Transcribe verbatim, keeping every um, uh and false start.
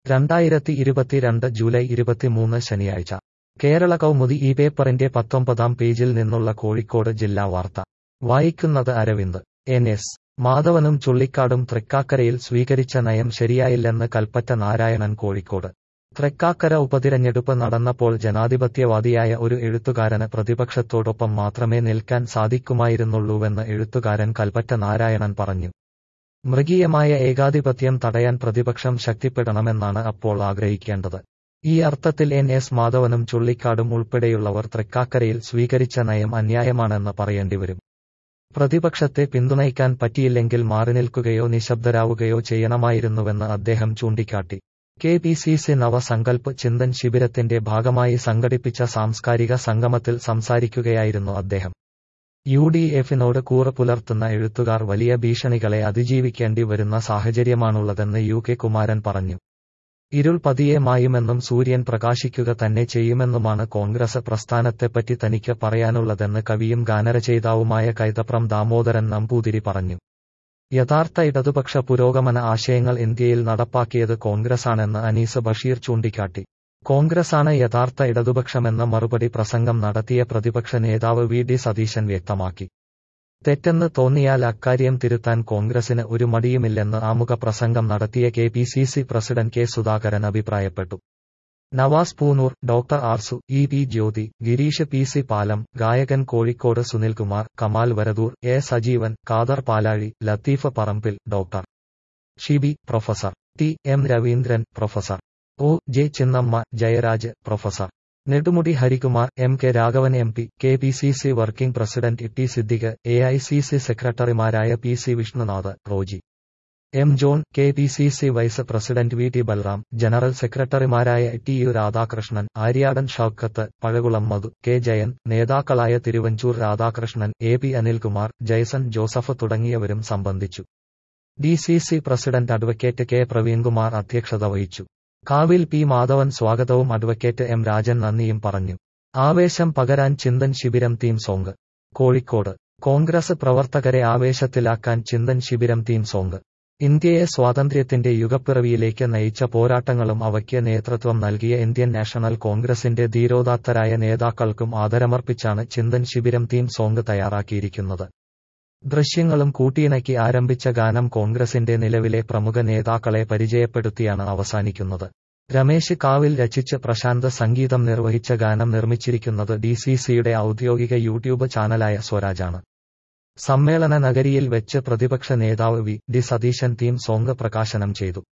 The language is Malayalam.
രണ്ടായിരത്തി ഇരുപത്തിരണ്ട് ജൂലൈ ഇരുപത്തിമൂന്ന് ശനിയാഴ്ച കേരള കൗമുദി ഈ പേപ്പറിന്റെ പത്തൊമ്പതാം പേജിൽ നിന്നുള്ള കോഴിക്കോട് ജില്ലാ വാർത്ത വായിക്കുന്നത് അരവിന്ദ്. എൻ എസ് മാധവനും ചുള്ളിക്കാടും തൃക്കാക്കരയിൽ സ്വീകരിച്ച നയം ശരിയായില്ലെന്ന് കൽപ്പറ്റ നാരായണൻ കോഴിക്കോട്. തൃക്കാക്കര ഉപതിരഞ്ഞെടുപ്പ് നടന്നപ്പോൾ ജനാധിപത്യവാദിയായ ഒരു എഴുത്തുകാരന് പ്രതിപക്ഷത്തോടൊപ്പം മാത്രമേ നിൽക്കാൻ സാധിക്കുമായിരുന്നുള്ളൂവെന്ന് എഴുത്തുകാരൻ കൽപ്പറ്റ നാരായണൻ പറഞ്ഞു. മൃഗീയമായ ഏകാധിപത്യം തടയാൻ പ്രതിപക്ഷം ശക്തിപ്പെടണമെന്നാണ് അപ്പോൾ ആഗ്രഹിക്കേണ്ടത്. ഈ അർത്ഥത്തിൽ എൻ എസ് മാധവനും ചുള്ളിക്കാടും ഉൾപ്പെടെയുള്ളവർ തൃക്കാക്കരയിൽ സ്വീകരിച്ച നയം അന്യായമാണെന്ന് പറയേണ്ടിവരും. പ്രതിപക്ഷത്തെ പിന്തുണയ്ക്കാൻ പറ്റിയില്ലെങ്കിൽ മാറിനിൽക്കുകയോ നിശബ്ദരാവുകയോ ചെയ്യണമായിരുന്നുവെന്ന് അദ്ദേഹം ചൂണ്ടിക്കാട്ടി. K P C C Navasankalp Chintan ശിബിരത്തിന്റെ ഭാഗമായി സംഘടിപ്പിച്ച സാംസ്കാരിക സംഗമത്തിൽ സംസാരിക്കുകയായിരുന്നു അദ്ദേഹം. യു ഡി എഫിനോട് കൂറ് പുലർത്തുന്ന എഴുത്തുകാർ വലിയ ഭീഷണികളെ അതിജീവിക്കേണ്ടി വരുന്ന സാഹചര്യമാണുള്ളതെന്ന് യു കെ കുമാരൻ പറഞ്ഞു. ഇരുൾ പതിയെ മായുമെന്നും സൂര്യൻ പ്രകാശിക്കുക തന്നെ ചെയ്യുമെന്നുമാണ് കോൺഗ്രസ് പ്രസ്ഥാനത്തെപ്പറ്റി തനിക്ക് പറയാനുള്ളതെന്ന് കവിയും ഗാനരചയിതാവുമായ കൈതപ്രം ദാമോദരൻ നമ്പൂതിരി പറഞ്ഞു. യഥാർത്ഥ ഇടതുപക്ഷ പുരോഗമന ആശയങ്ങൾ ഇന്ത്യയിൽ നടപ്പാക്കിയത് കോൺഗ്രസാണെന്ന് അനീസ് ബഷീർ ചൂണ്ടിക്കാട്ടി. കോൺഗ്രസാണ് യഥാർത്ഥ ഇടതുപക്ഷമെന്ന മറുപടി പ്രസംഗം നടത്തിയ പ്രതിപക്ഷ നേതാവ് വി ഡി സതീശൻ വ്യക്തമാക്കി. തെറ്റെന്ന് തോന്നിയാൽ അക്കാര്യം തിരുത്താൻ കോൺഗ്രസിന് ഒരു മടിയുമില്ലെന്ന് ആമുഖ പ്രസംഗം നടത്തിയ K P C C president K Sudhakaran അഭിപ്രായപ്പെട്ടു. Navas Poonoor, doctor Arsu, E P Jyothi, Girish P C Palam, ഗായകൻ Kozhikode Sunilkumar, Kamal Varadoor, A Sajeevan, Khader Palazhi, Latheef Parambil, doctor Shibi, professor T M Raveendran, professor O J Chinnamma, Jayaraj, professor Nedumudi Harikumar, M K Raghavan M P, K P C C working president T Siddique, A I C C സെക്രട്ടറിമാരായ P C Vishnunath, Roji M John, K P C C vice president V T Balram, general സെക്രട്ടറിമാരായ T U Radhakrishnan, Aryadan Shoukath, Pazhakulam Madhu, K Jayan, നേതാക്കളായ Thiruvanchoor Radhakrishnan, A P Anilkumar, Jaison Joseph തുടങ്ങിയവരും സംബന്ധിച്ചു. D C C president advocate K Praveenkumar അധ്യക്ഷത വഹിച്ചു. കാവിൽ പി മാധവൻ സ്വാഗതവും അഡ്വക്കേറ്റ് എം രാജൻ നന്ദിയും പറഞ്ഞു. ആവേശം പകരാൻ Chintan Shibiram theme song. Kozhikode Congress പ്രവർത്തകരെ ആവേശത്തിലാക്കാൻ ചിന്തൻ ശിബിരം തീം സോങ്. ഇന്ത്യയെ സ്വാതന്ത്ര്യത്തിന്റെ യുഗപ്പിറവിയിലേക്ക് നയിച്ച പോരാട്ടങ്ങളും അവയ്ക്ക് നേതൃത്വം നൽകിയ ഇന്ത്യൻ നാഷണൽ കോൺഗ്രസിന്റെ ധീരോദാത്തരായ നേതാക്കൾക്കും ആദരമർപ്പിച്ചാണ് ചിന്തൻ ശിബിരം തീം സോങ് തയ്യാറാക്കിയിരിക്കുന്നത്. ദൃശ്യങ്ങളും കൂട്ടിയിണക്കി ആരംഭിച്ച ഗാനം കോൺഗ്രസിന്റെ നിലവിലെ പ്രമുഖ നേതാക്കളെ പരിചയപ്പെടുത്തിയാണ് അവസാനിക്കുന്നത്. രമേശ് കാവിൽ രചിച്ച് പ്രശാന്ത് സംഗീതം നിർവഹിച്ച ഗാനം നിർമ്മിച്ചിരിക്കുന്നത് ഡി സി സിയുടെ ഔദ്യോഗിക യൂട്യൂബ് ചാനലായ സ്വരാജാണ്. സമ്മേളന നഗരിയിൽ വെച്ച് പ്രതിപക്ഷ നേതാവ് V D Satheesan theme song പ്രകാശനം ചെയ്തു.